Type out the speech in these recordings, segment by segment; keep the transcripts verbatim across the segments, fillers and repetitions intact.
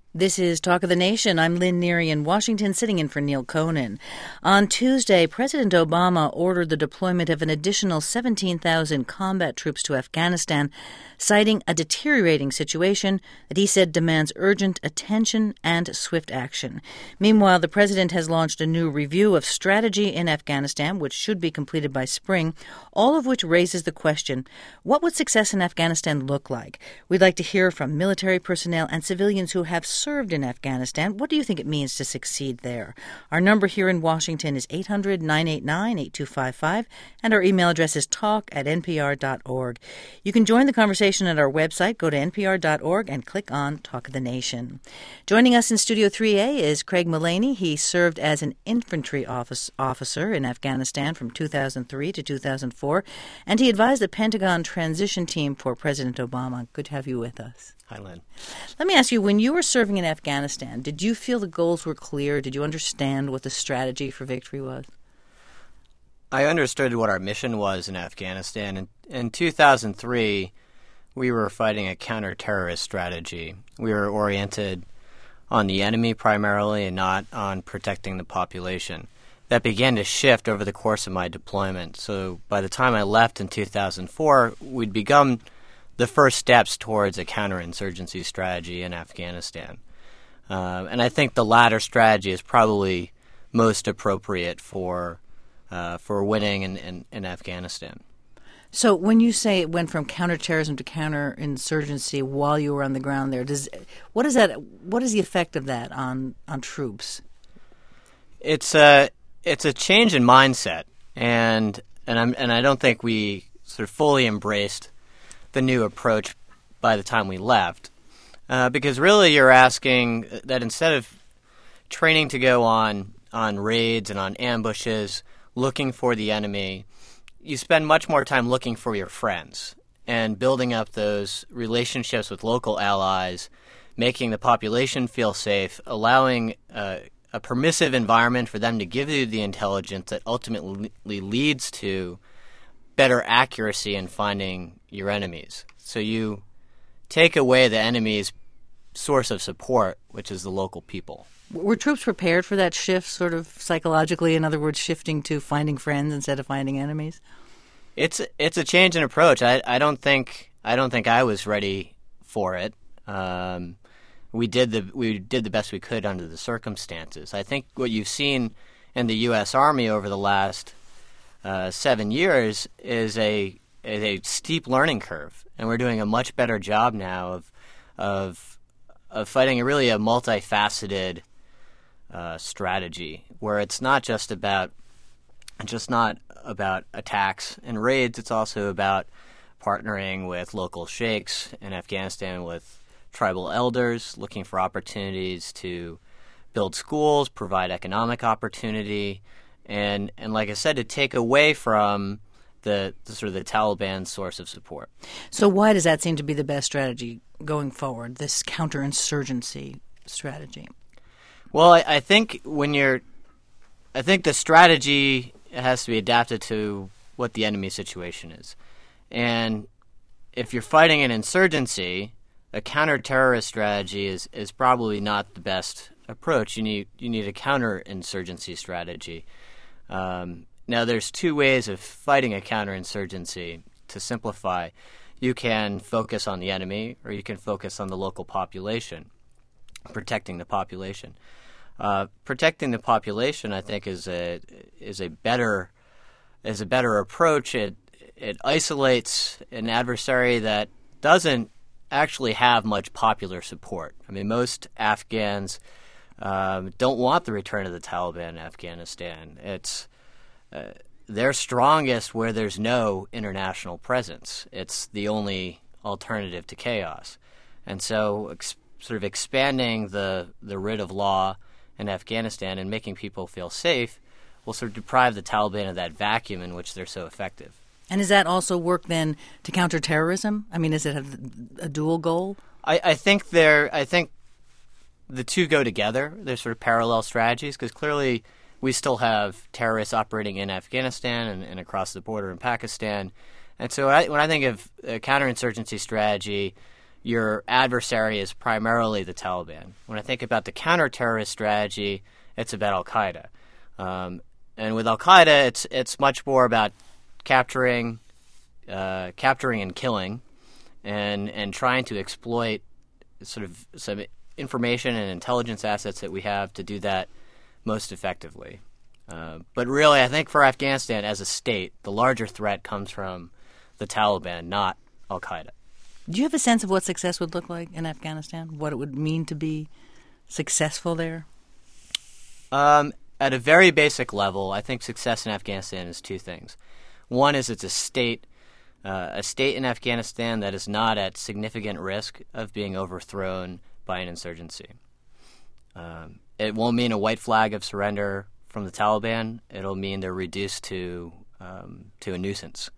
This is Talk of the Nation. I'm Lynn Neary in Washington, sitting in for Neil Conan. On Tuesday, President Obama ordered the deployment of an additional seventeen thousand combat troops to Afghanistan, citing a deteriorating situation that he said demands urgent attention and swift action. Meanwhile, the president has launched a new review of strategy in Afghanistan, which should be completed by spring, all of which raises the question, what would success in Afghanistan look like? We'd like to hear from military personnel and civilians who have served in Afghanistan. What do you think it means to succeed there? Our number here in Washington is eight hundred, nine eight nine, eight two five five, and our email address is talk at n p r dot org. You can join the conversation at our website. Go to n p r dot org and click on Talk of the Nation. Joining us in Studio three A is Craig Mullaney. He served as an infantry office, officer in Afghanistan from two thousand three to two thousand four, and he advised the Pentagon transition team for President Obama. Good to have you with us. Hi, Lynn. Let me ask you, when you were serving in Afghanistan, did you feel the goals were clear? Did you understand what the strategy for victory was? I understood what our mission was in Afghanistan. In, in two thousand three, we were fighting a counter-terrorist strategy. We were oriented on the enemy primarily and not on protecting the population. That began to shift over the course of my deployment. So by the time I left in two thousand four, we'd begun the first steps towards a counterinsurgency strategy in Afghanistan. Uh, and I think the latter strategy is probably most appropriate for uh, for winning in, in, in Afghanistan. So when you say it went from counterterrorism to counterinsurgency while you were on the ground there, does what is that? What is the effect of that on, on troops? It's a it's a change in mindset, and and I'm and I don't think we sort of fully embraced the new approach by the time we left, uh, because really you're asking that instead of training to go on on raids and on ambushes, looking for the enemy, you spend much more time looking for your friends and building up those relationships with local allies, making the population feel safe, allowing uh, a permissive environment for them to give you the intelligence that ultimately leads to better accuracy in finding your enemies. So you take away the enemy's source of support, which is the local people. Were troops prepared for that shift, sort of psychologically? In other words, shifting to finding friends instead of finding enemies? It's it's a change in approach. I, I don't think I don't think I was ready for it. Um, we did the we did the best we could under the circumstances. I think what you've seen in the U S Army over the last uh, seven years is a is a steep learning curve, and we're doing a much better job now of of of fighting a really a multifaceted uh, strategy where it's not just about just not about attacks and raids. It's also about partnering with local sheikhs in Afghanistan, with tribal elders, looking for opportunities to build schools, provide economic opportunity, and and like I said, to take away from the, the sort of the Taliban source of support. So why does that seem to be the best strategy going forward, this counterinsurgency strategy? Well, I, I think when you're, I think the strategy has to be adapted to what the enemy situation is. And if you're fighting an insurgency, a counter-terrorist strategy is, is probably not the best approach. You need you need a counterinsurgency strategy. Um, now, there's two ways of fighting a counterinsurgency. To simplify, you can focus on the enemy, or you can focus on the local population, protecting the population. Uh, protecting the population, I think, is a is a better is a better approach. It it isolates an adversary that doesn't actually have much popular support. I mean, most Afghans um, don't want the return of the Taliban in Afghanistan. It's uh, they're strongest where there's no international presence. It's the only alternative to chaos, and so ex- sort of expanding the the writ of law in Afghanistan and making people feel safe will sort of deprive the Taliban of that vacuum in which they're so effective. And does that also work then to counter terrorism? I mean, does it have a dual goal? I, I think they're. I think the two go together. They're sort of parallel strategies because clearly we still have terrorists operating in Afghanistan and, and across the border in Pakistan. And so I, when I think of a counterinsurgency strategy, your adversary is primarily the Taliban. When I think about the counter-terrorist strategy, it's about Al-Qaeda. Um, and with Al-Qaeda, it's it's much more about capturing, uh, capturing and killing, and and trying to exploit sort of some information and intelligence assets that we have to do that most effectively. Uh, but really, I think for Afghanistan as a state, the larger threat comes from the Taliban, not Al-Qaeda. Do you have a sense of what success would look like in Afghanistan? What it would mean to be successful there? Um, at a very basic level, I think success in Afghanistan is two things. One is it's a state, uh, a state in Afghanistan that is not at significant risk of being overthrown by an insurgency. Um, it won't mean a white flag of surrender from the Taliban. It'll mean they're reduced to um, to a nuisance.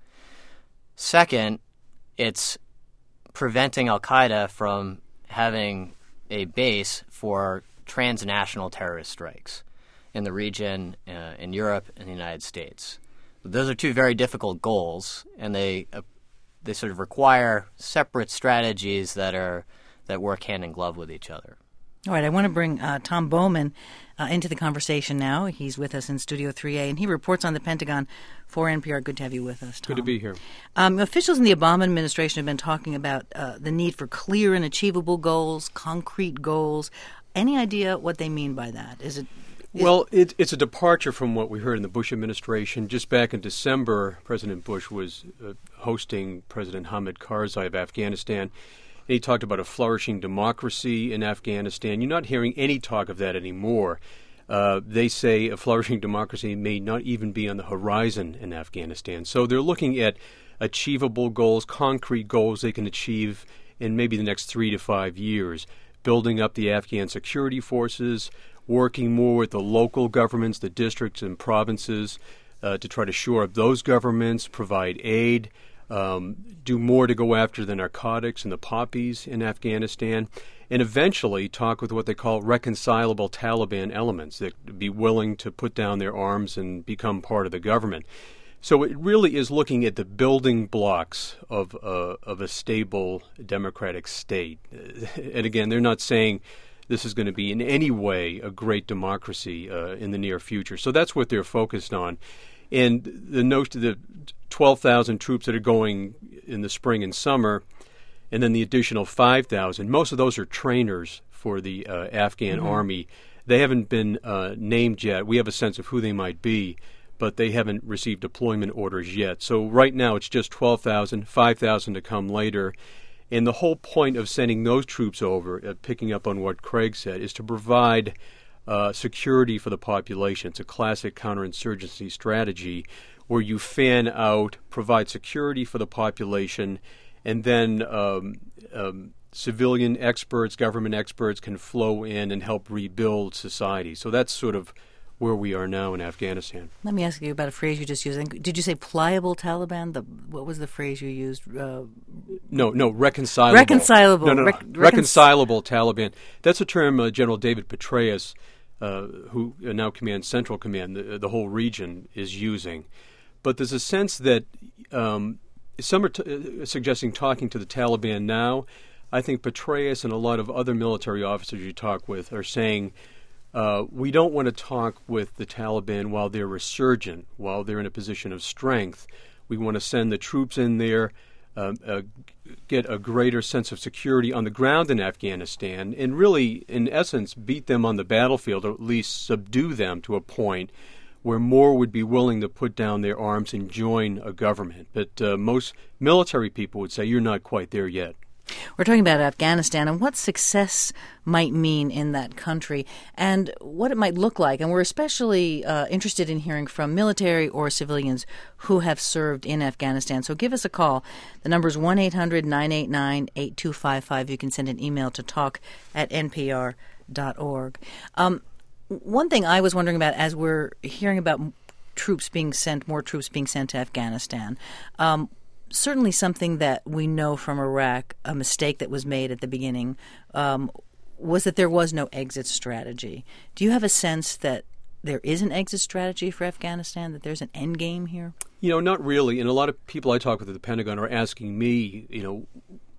Second, it's preventing Al-Qaeda from having a base for transnational terrorist strikes in the region, uh, in Europe, and the United States. Those are two very difficult goals, and they uh, they sort of require separate strategies that are that work hand in glove with each other. All right, I want to bring uh, Tom Bowman uh, into the conversation now. He's with us in Studio three A, and he reports on the Pentagon for N P R. Good to have you with us, Tom. Good to be here. Um, officials in the Obama administration have been talking about uh, the need for clear and achievable goals, concrete goals. Any idea what they mean by that? Is it? Is well, it, it's a departure from what we heard in the Bush administration. Just back in December, President Bush was uh, hosting President Hamid Karzai of Afghanistan. And he talked about a flourishing democracy in Afghanistan. You're not hearing any talk of that anymore. Uh, they say a flourishing democracy may not even be on the horizon in Afghanistan. So they're looking at achievable goals, concrete goals they can achieve in maybe the next three to five years, building up the Afghan security forces, working more with the local governments, the districts and provinces, uh, to try to shore up those governments, provide aid, Um, do more to go after the narcotics and the poppies in Afghanistan, and eventually talk with what they call reconcilable Taliban elements that would be willing to put down their arms and become part of the government. So it really is looking at the building blocks of, uh, of a stable democratic state. And again, they're not saying this is going to be in any way a great democracy uh, in the near future. So that's what they're focused on. And the notion the twelve thousand troops that are going in the spring and summer, and then the additional five thousand, most of those are trainers for the uh, Afghan mm-hmm. army. They haven't been uh, named yet. We have a sense of who they might be, but they haven't received deployment orders yet. So right now it's just twelve thousand, five thousand to come later. And the whole point of sending those troops over, uh, picking up on what Craig said, is to provide Uh, security for the population. It's a classic counterinsurgency strategy where you fan out, provide security for the population, and then um, um, civilian experts, government experts can flow in and help rebuild society. So that's sort of where we are now in Afghanistan. Let me ask you about a phrase you just used. Did you say pliable Taliban? The, what was the phrase you used? Uh, no, no, reconcilable. Reconcilable. No, no, no. Rec- reconcilable Taliban. That's a term uh, General David Petraeus, uh, who now commands Central Command, the, the whole region, is using. But there's a sense that um, some are t- uh, suggesting talking to the Taliban now. I think Petraeus and a lot of other military officers you talk with are saying, Uh, we don't want to talk with the Taliban while they're resurgent, while they're in a position of strength. We want to send the troops in there, uh, uh, get a greater sense of security on the ground in Afghanistan, and really, in essence, beat them on the battlefield, or at least subdue them to a point where more would be willing to put down their arms and join a government. But uh, most military people would say you're not quite there yet. We're talking about Afghanistan and what success might mean in that country and what it might look like. And we're especially uh, interested in hearing from military or civilians who have served in Afghanistan. So give us a call. The number is one eight hundred nine eight nine eight two five five. You can send an email to talk at n p r dot org. Um, one thing I was wondering about as we're hearing about troops being sent, more troops being sent to Afghanistan, um, certainly something that we know from Iraq, a mistake that was made at the beginning, um, was that there was no exit strategy. Do you have a sense that there is an exit strategy for Afghanistan, that there's an end game here? You know, not really. And a lot of people I talk with at the Pentagon are asking me, you know,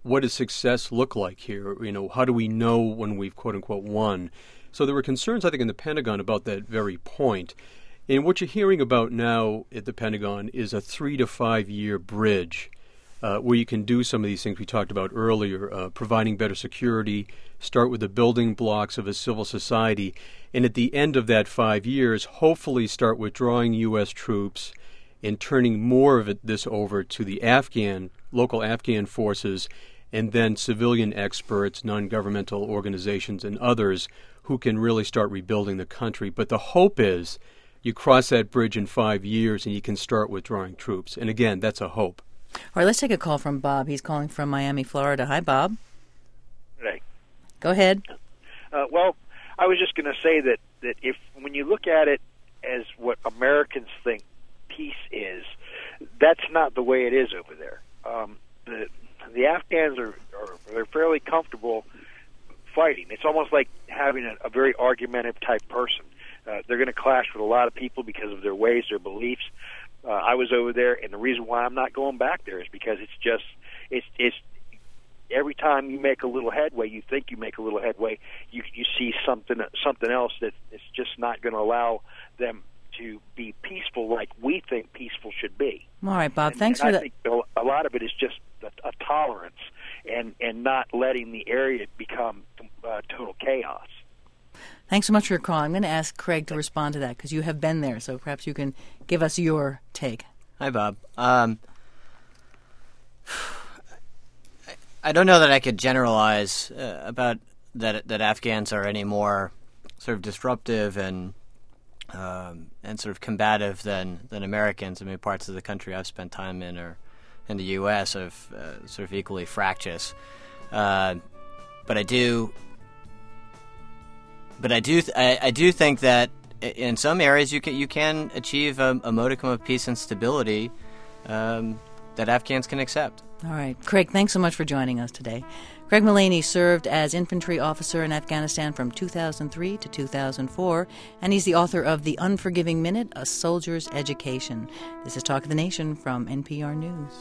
what does success look like here? You know, how do we know when we've quote-unquote won? So there were concerns, I think, in the Pentagon about that very point. And what you're hearing about now at the Pentagon is a three to five year bridge uh, where you can do some of these things we talked about earlier, uh, providing better security, start with the building blocks of a civil society, and at the end of that five years, hopefully start withdrawing U S troops and turning more of it, this over to the Afghan, local Afghan forces, and then civilian experts, non-governmental organizations, and others who can really start rebuilding the country. But the hope is you cross that bridge in five years and you can start withdrawing troops. And again, that's a hope. All right, let's take a call from Bob. He's calling from Miami, Florida. Hi, Bob. Hey. Go ahead. Uh, well, I was just going to say that, that if when you look at it as what Americans think peace is, that's not the way it is over there. Um, the the Afghans are, are they're fairly comfortable fighting. It's almost like having a, a very argumentative type person. Uh, they're going to clash with a lot of people because of their ways, their beliefs. Uh, I was over there, and the reason why I'm not going back there is because it's just it's it's every time you make a little headway, you think you make a little headway, you you see something something else that is just not going to allow them to be peaceful like we think peaceful should be. All right, Bob. And, thanks and for I that. think a lot of it is just a, a tolerance and and not letting the area become uh, total chaos. Thanks so much for your call. I'm going to ask Craig to respond to that because you have been there, so perhaps you can give us your take. Hi, Bob. Um, I don't know that I could generalize uh, about that that Afghans are any more sort of disruptive and um, and sort of combative than, than Americans. I mean, parts of the country I've spent time in or in the U S are uh, sort of equally fractious. Uh, but I do, but I do, th- I, I do think that in some areas you can you can achieve a, a modicum of peace and stability um, that Afghans can accept. All right. Craig, thanks so much for joining us today. Craig Mullaney served as infantry officer in Afghanistan from two thousand three to two thousand four, and he's the author of The Unforgiving Minute, A Soldier's Education. This is Talk of the Nation from N P R News.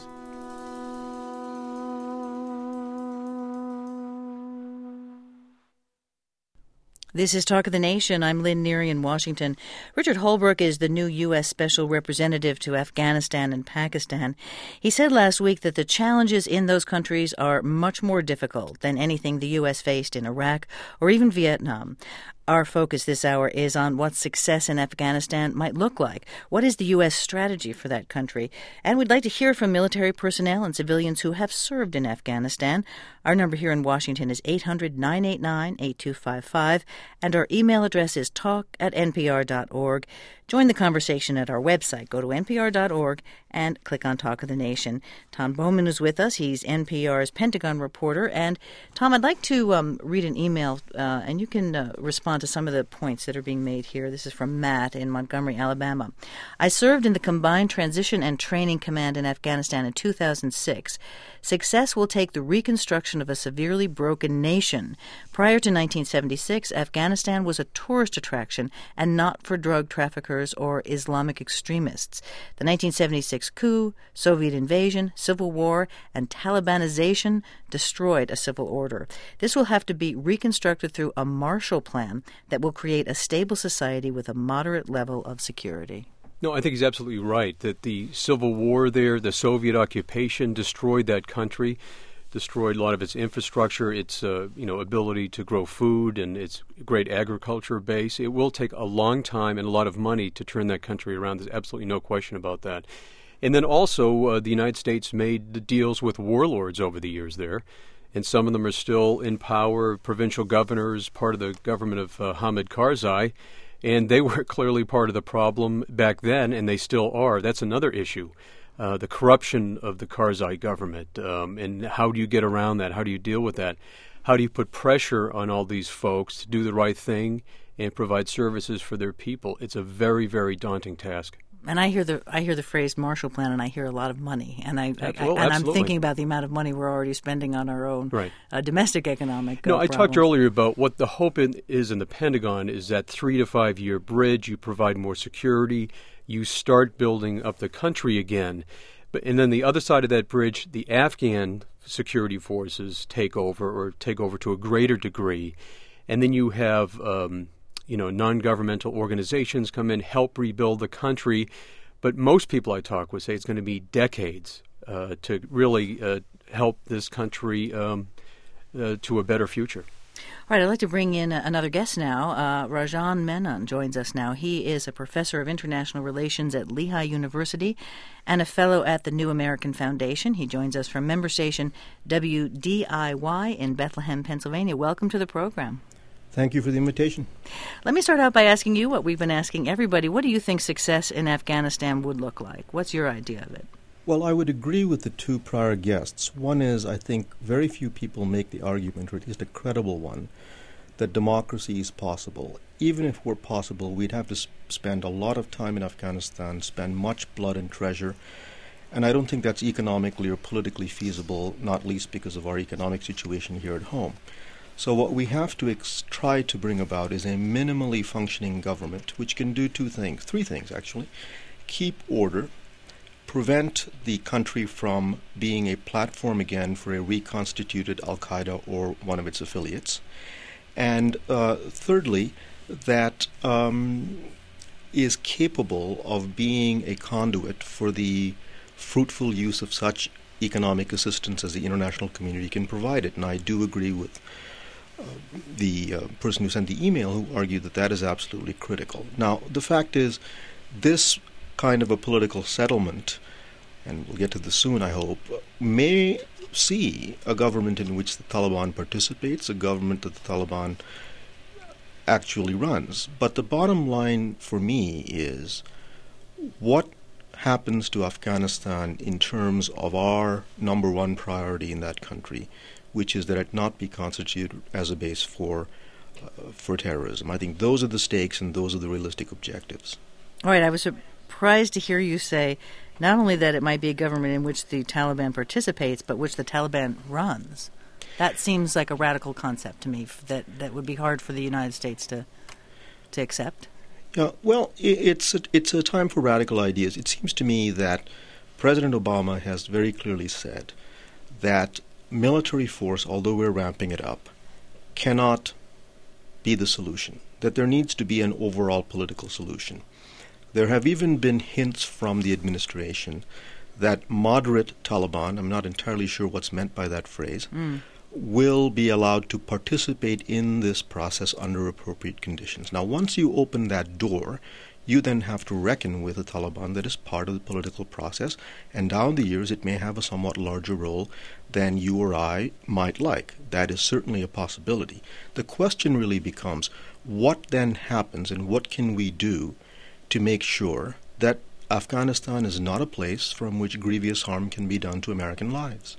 This is Talk of the Nation. I'm Lynn Neary in Washington. Richard Holbrooke is the new U S Special Representative to Afghanistan and Pakistan. He said last week that the challenges in those countries are much more difficult than anything the U S faced in Iraq or even Vietnam. Our focus this hour is on what success in Afghanistan might look like. What is the U S strategy for that country? And we'd like to hear from military personnel and civilians who have served in Afghanistan. Our number here in Washington is eight hundred, nine eight nine, eight two five five, and our email address is talk at n p r dot org. Join the conversation at our website. Go to n p r dot org and click on Talk of the Nation. Tom Bowman is with us. He's N P R's Pentagon reporter. And, Tom, I'd like to um, read an email, uh, and you can uh, respond to some of the points that are being made here. This is from Matt in Montgomery, Alabama. I served in the Combined Transition and Training Command in Afghanistan in two thousand six. Success will take the reconstruction of a severely broken nation. Prior to nineteen seventy-six, Afghanistan was a tourist attraction and not for drug traffickers or Islamic extremists. The nineteen seventy-six coup, Soviet invasion, civil war, and Talibanization destroyed a civil order. This will have to be reconstructed through a Marshall Plan that will create a stable society with a moderate level of security. No, I think he's absolutely right that the civil war there, the Soviet occupation destroyed that country, destroyed a lot of its infrastructure, its uh, you know ability to grow food and its great agriculture base. It will take a long time and a lot of money to turn that country around. There's absolutely no question about that. And then also uh, the United States made the deals with warlords over the years there, and some of them are still in power, provincial governors, part of the government of uh, Hamid Karzai. And they were clearly part of the problem back then, and they still are. That's another issue, uh, the corruption of the Karzai government. Um, and how do you get around that? How do you deal with that? How do you put pressure on all these folks to do the right thing and provide services for their people? It's a very, very daunting task. And I hear the I hear the phrase Marshall Plan, and I hear a lot of money, and I, I, well, I and absolutely. I'm thinking about the amount of money we're already spending on our own right. uh, domestic economic. No, uh, I problems. talked earlier about what the hope in, is in the Pentagon is that three to five year bridge. You provide more security, you start building up the country again, but and then the other side of that bridge, the Afghan security forces take over or take over to a greater degree. And then you have, um, you know, non-governmental organizations come in, help rebuild the country. But most people I talk with say it's going to be decades uh, to really uh, help this country um, uh, to a better future. All right, I'd like to bring in another guest now. Uh, Rajan Menon joins us now. He is a professor of international relations at Lehigh University and a fellow at the New American Foundation. He joins us from member station W D I Y in Bethlehem, Pennsylvania. Welcome to the program. Thank you for the invitation. Let me start out by asking you what we've been asking everybody. What do you think success in Afghanistan would look like? What's your idea of it? Well, I would agree with the two prior guests. One is, I think, very few people make the argument, or at least a credible one, that democracy is possible. Even if it were possible, we'd have to sp- spend a lot of time in Afghanistan, spend much blood and treasure, and I don't think that's economically or politically feasible, not least because of our economic situation here at home. So what we have to ex- try to bring about is a minimally functioning government, which can do two things, three things actually. Keep order, prevent the country from being a platform again for a reconstituted Al-Qaeda or one of its affiliates. And uh, thirdly, that um, is capable of being a conduit for the fruitful use of such economic assistance as the international community can provide it. And I do agree with uh, the uh, person who sent the email who argued that that is absolutely critical. Now, the fact is, this kind of a political settlement, and we'll get to this soon, I hope, may see a government in which the Taliban participates, a government that the Taliban actually runs. But the bottom line for me is what happens to Afghanistan in terms of our number one priority in that country, which is that it not be constituted as a base for uh, for terrorism. I think those are the stakes and those are the realistic objectives. All right, I was surprised to hear you say not only that it might be a government in which the Taliban participates, but which the Taliban runs. That seems like a radical concept to me that, that would be hard for the United States to to accept. Yeah, well, it's a, it's a time for radical ideas. It seems to me that President Obama has very clearly said that military force, although we're ramping it up, cannot be the solution, that there needs to be an overall political solution. There have even been hints from the administration that moderate Taliban, I'm not entirely sure what's meant by that phrase, mm. will be allowed to participate in this process under appropriate conditions. Now, once you open that door, you then have to reckon with a Taliban that is part of the political process, and down the years it may have a somewhat larger role than you or I might like. That is certainly a possibility. The question really becomes, what then happens and what can we do to make sure that Afghanistan is not a place from which grievous harm can be done to American lives?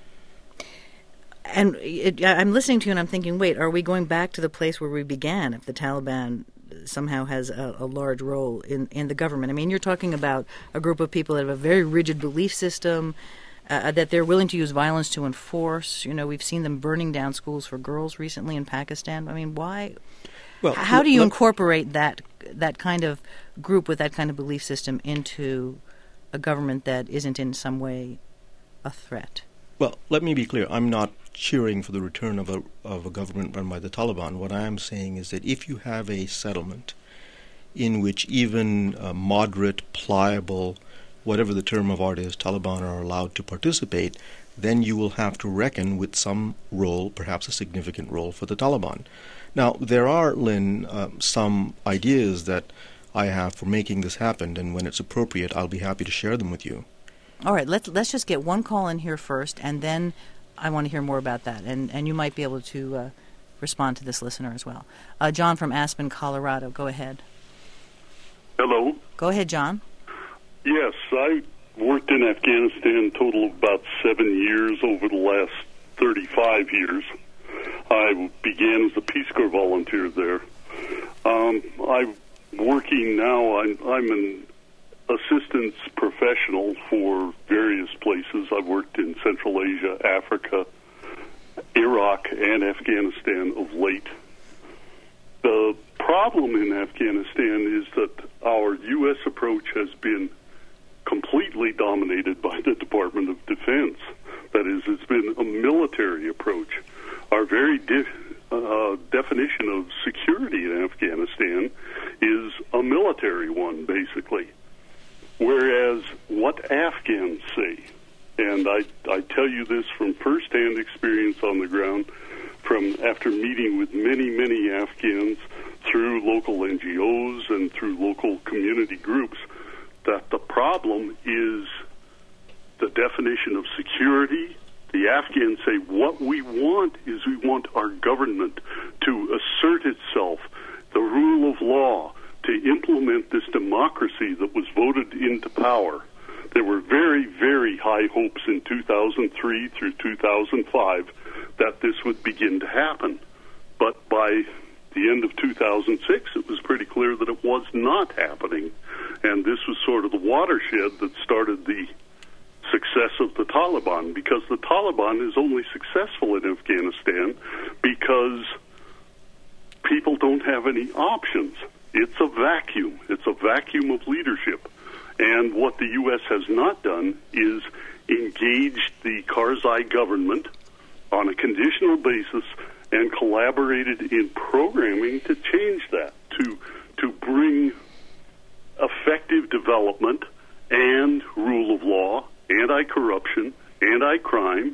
And it, I'm listening to you and I'm thinking, wait, are we going back to the place where we began if the Taliban somehow has a, a large role in, in the government? I mean, you're talking about a group of people that have a very rigid belief system, uh, that they're willing to use violence to enforce. You know, we've seen them burning down schools for girls recently in Pakistan. I mean, why? Well, how do you look, incorporate that that kind of group with that kind of belief system into a government that isn't in some way a threat? Well, let me be clear. I'm not cheering for the return of a of a government run by the Taliban. What I am saying is that if you have a settlement in which even uh, moderate, pliable, whatever the term of art is, Taliban are allowed to participate, then you will have to reckon with some role, perhaps a significant role, for the Taliban. Now, there are, Lynn, uh, some ideas that I have for making this happen, and when it's appropriate, I'll be happy to share them with you. All right, let's let's just get one call in here first, and then I want to hear more about that, and, and you might be able to uh, respond to this listener as well. Uh, John from Aspen, Colorado, go ahead. Hello. Go ahead, John. Yes, I worked in Afghanistan a total of about seven years over the last thirty-five years. I began as a Peace Corps volunteer there. Um, I'm working now, I'm, I'm an assistance professional for various places. I've worked in Central Asia, Africa, Iraq, and Afghanistan of late. The problem in Afghanistan is that our U S approach has been completely dominated by the Department of Defense. That is, it's been a military approach. Our very de- uh, definition of security in Afghanistan is a military one, basically. Whereas what Afghans say, and I, I tell you this from firsthand experience on the ground, from after meeting with many, many Afghans through local N G Os and through local community groups, that the problem is the definition of security. The Afghans say what we want is we want our government to assert itself, the rule of law, to implement this democracy that was voted into power. There were very, very high hopes in two thousand three through two thousand five that this would begin to happen. But by the end of two thousand six, it was pretty clear that it was not happening. And this was sort of the watershed that started the success of the Taliban, because the Taliban is only successful in Afghanistan because people don't have any options. It's a vacuum. It's a vacuum of leadership. And what the U S has not done is engaged the Karzai government on a conditional basis and collaborated in programming to change that, to to bring effective development and rule of law, anti-corruption, anti-crime,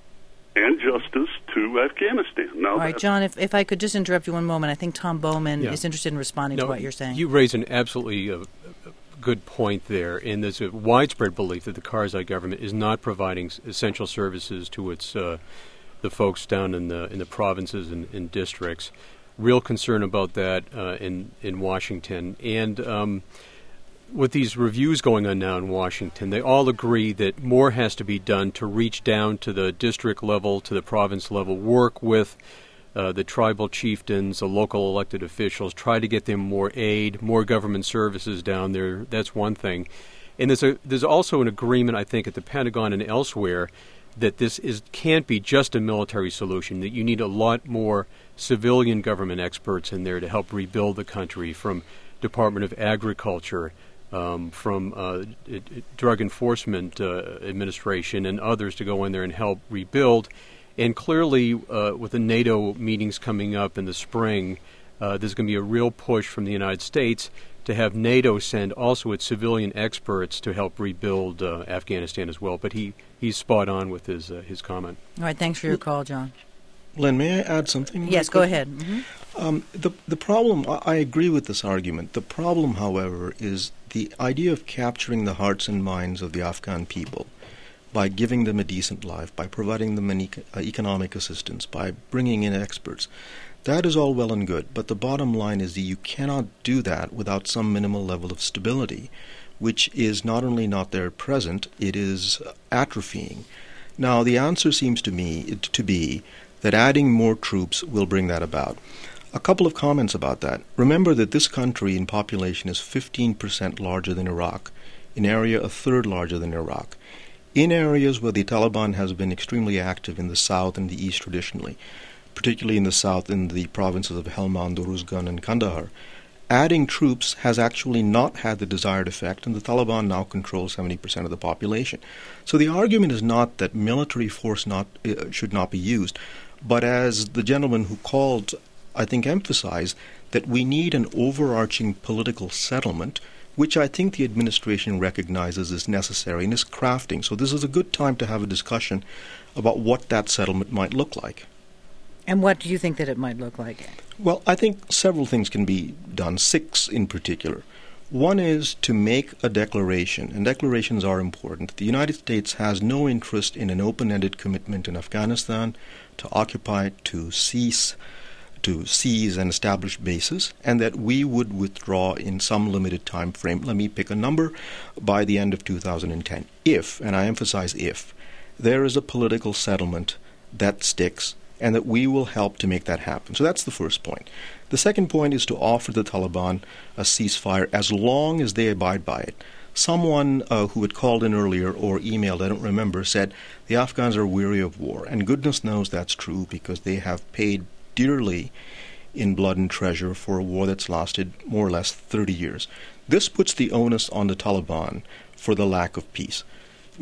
and justice to Afghanistan. Now, all right, John, if, if I could just interrupt you one moment. I think Tom Bowman yeah. is interested in responding no, to what you're saying. You raise an absolutely uh, good point there, and there's a widespread belief that the Karzai government is not providing essential services to its uh, the folks down in the in the provinces and, and districts. Real concern about that uh, in in Washington, and um, with these reviews going on now in Washington, they all agree that more has to be done to reach down to the district level, to the province level, work with uh, the tribal chieftains, the local elected officials, try to get them more aid, more government services down there. That's one thing. And there's a there's also an agreement, I think, at the Pentagon and elsewhere that this is can't be just a military solution, that you need a lot more civilian government experts in there to help rebuild the country, from Department of Agriculture, um, from uh, Drug Enforcement uh, Administration and others to go in there and help rebuild. And clearly, uh, with the NATO meetings coming up in the spring, uh, there's going to be a real push from the United States to have NATO send also its civilian experts to help rebuild uh, Afghanistan as well. But he, he's spot on with his uh, his comment. All right, thanks for your call, John. Len, may I add something? Yes, go ahead. Mm-hmm. Um, the the problem, I, I agree with this argument. The problem, however, is the idea of capturing the hearts and minds of the Afghan people by giving them a decent life, by providing them an eco- uh, economic assistance, by bringing in experts. That is all well and good, but the bottom line is that you cannot do that without some minimal level of stability, which is not only not there at present, it is atrophying. Now, the answer seems to me to be that adding more troops will bring that about. A couple of comments about that. Remember that this country in population is fifteen percent larger than Iraq, in area a third larger than Iraq. In areas where the Taliban has been extremely active in the south and the east traditionally, particularly in the south in the provinces of Helmand, Uruzgan, and Kandahar, adding troops has actually not had the desired effect, and the Taliban now controls seventy percent of the population. So the argument is not that military force not uh, should not be used, but as the gentleman who called, I think, emphasized, that we need an overarching political settlement, which I think the administration recognizes is necessary and is crafting. So this is a good time to have a discussion about what that settlement might look like. And what do you think that it might look like? Well, I think several things can be done, six in particular. One is to make a declaration, and declarations are important. The United States has no interest in an open-ended commitment in Afghanistan to occupy, to cease, to seize and establish bases, and that we would withdraw in some limited time frame, let me pick a number, by the end of two thousand ten. If, and I emphasize if, there is a political settlement that sticks, and that we will help to make that happen. So that's the first point. The second point is to offer the Taliban a ceasefire as long as they abide by it. Someone uh, who had called in earlier or emailed, I don't remember, said the Afghans are weary of war. And goodness knows that's true, because they have paid dearly in blood and treasure for a war that's lasted more or less thirty years. This puts the onus on the Taliban for the lack of peace.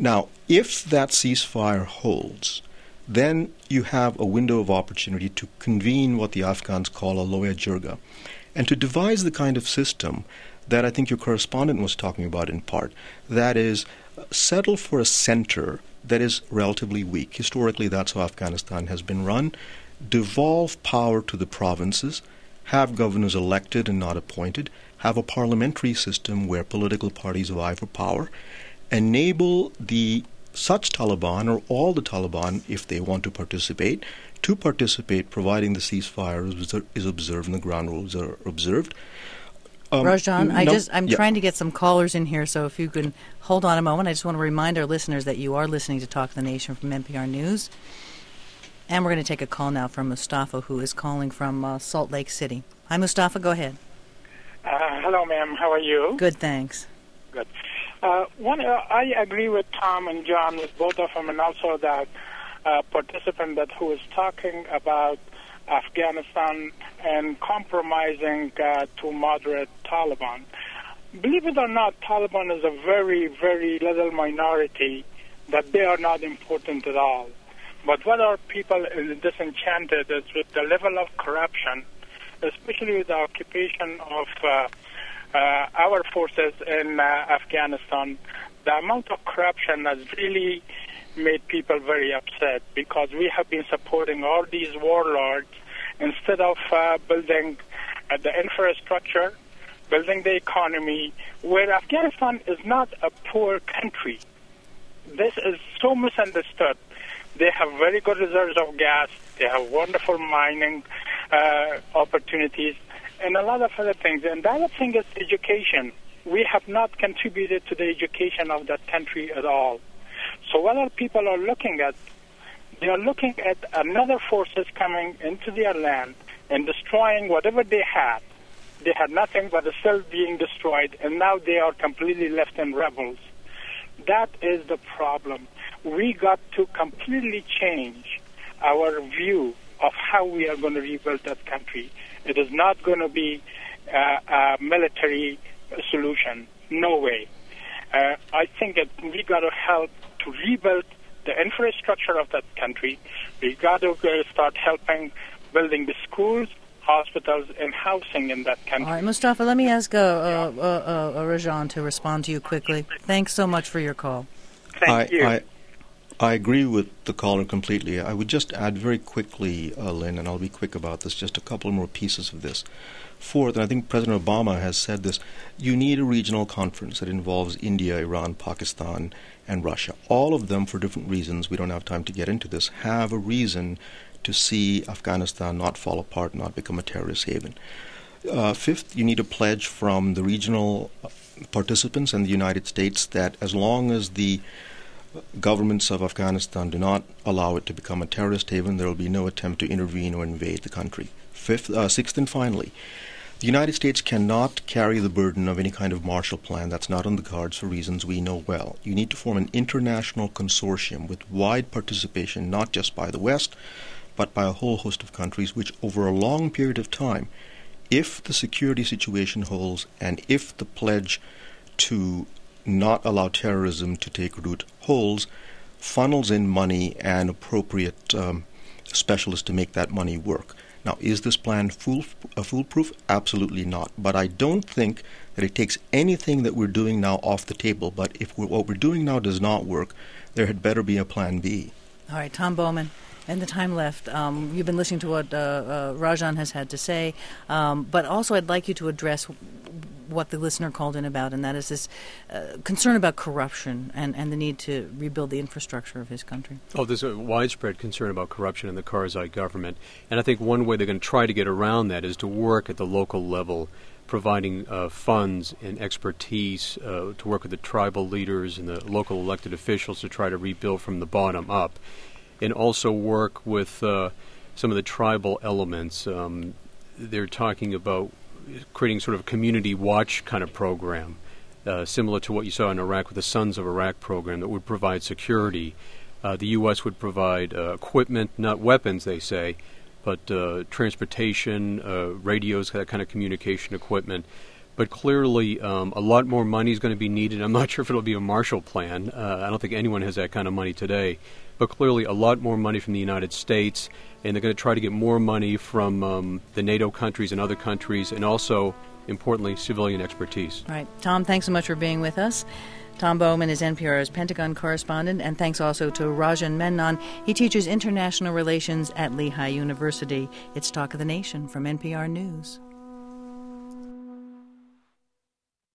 Now, if that ceasefire holds, then you have a window of opportunity to convene what the Afghans call a loya jirga, and to devise the kind of system that I think your correspondent was talking about in part. That is, settle for a center that is relatively weak. Historically, that's how Afghanistan has been run. Devolve power to the provinces, have governors elected and not appointed, have a parliamentary system where political parties vie for power, enable the such Taliban or all the Taliban, if they want to participate, to participate, providing the ceasefire is, is observed and the ground rules are observed. Um, Rajan, I no, just, I'm yeah. trying to get some callers in here, so if you can hold on a moment. I just want to remind our listeners that you are listening to Talk of the Nation from N P R News. And we're going to take a call now from Mustafa, who is calling from uh, Salt Lake City. Hi, Mustafa, go ahead. Uh, hello, ma'am. How are you? Good, thanks. Good. Uh, one, uh, I agree with Tom and John, with both of them, and also that uh, participant that who was talking about Afghanistan and compromising uh, to moderate Taliban. Believe it or not, Taliban is a very, very little minority that they are not important at all. But what our people is disenchanted is with the level of corruption, especially with the occupation of uh, uh, our forces in uh, Afghanistan. The amount of corruption has really made people very upset because we have been supporting all these warlords instead of uh, building uh, the infrastructure, building the economy, where Afghanistan is not a poor country. This is so misunderstood. They have very good reserves of gas. They have wonderful mining uh, opportunities and a lot of other things. And the other thing is education. We have not contributed to the education of that country at all. So what our people are looking at, they are looking at another forces coming into their land and destroying whatever they had. They had nothing, but it's still being destroyed, and now they are completely left in rebels. That is the problem. We got to completely change our view of how we are going to rebuild that country. It is not going to be uh, a military solution. No way. Uh, I think that we got to help to rebuild the infrastructure of that country. We got to uh, start helping building the schools, hospitals, and housing in that country. All right, Mustafa, let me ask uh, uh, uh, uh, Rajan to respond to you quickly. Thanks so much for your call. Thank I, you. I, I agree with the caller completely. I would just add very quickly, uh, Lynn, and I'll be quick about this, just a couple more pieces of this. Fourth, and I think President Obama has said this, you need a regional conference that involves India, Iran, Pakistan, and Russia. All of them, for different reasons, we don't have time to get into this, have a reason to see Afghanistan not fall apart, not become a terrorist haven. Uh, fifth, you need a pledge from the regional participants and the United States that as long as the governments of Afghanistan do not allow it to become a terrorist haven, there will be no attempt to intervene or invade the country. Fifth, uh, sixth, and finally, the United States cannot carry the burden of any kind of Marshall Plan. That's not on the cards for reasons we know well. You need to form an international consortium with wide participation, not just by the West, but by a whole host of countries, which over a long period of time, if the security situation holds and if the pledge to not allow terrorism to take root holds, funnels in money and appropriate um, specialists to make that money work. Now, is this plan fool, uh, foolproof? Absolutely not. But I don't think that it takes anything that we're doing now off the table. But if we're, what we're doing now does not work, there had better be a plan B. All right, Tom Bowman. And the time left, um, you've been listening to what uh, uh, Rajan has had to say, um, but also I'd like you to address what the listener called in about, and that is this uh, concern about corruption and, and the need to rebuild the infrastructure of his country. Oh, there's a widespread concern about corruption in the Karzai government, and I think one way they're going to try to get around that is to work at the local level, providing uh, funds and expertise uh, to work with the tribal leaders and the local elected officials to try to rebuild from the bottom up, and also work with uh, some of the tribal elements. Um, they're talking about creating sort of a community watch kind of program, uh, similar to what you saw in Iraq with the Sons of Iraq program that would provide security. Uh, the U S would provide uh, equipment, not weapons, they say, but uh, transportation, uh, radios, that kind of communication equipment. But clearly, um, a lot more money is going to be needed. I'm not sure if it'll be a Marshall Plan. Uh, I don't think anyone has that kind of money today. But clearly, a lot more money from the United States, and they're going to try to get more money from um, the NATO countries and other countries, and also, importantly, civilian expertise. Right. Tom, thanks so much for being with us. Tom Bowman is N P R's Pentagon correspondent, and thanks also to Rajan Menon. He teaches international relations at Lehigh University. It's Talk of the Nation from N P R News.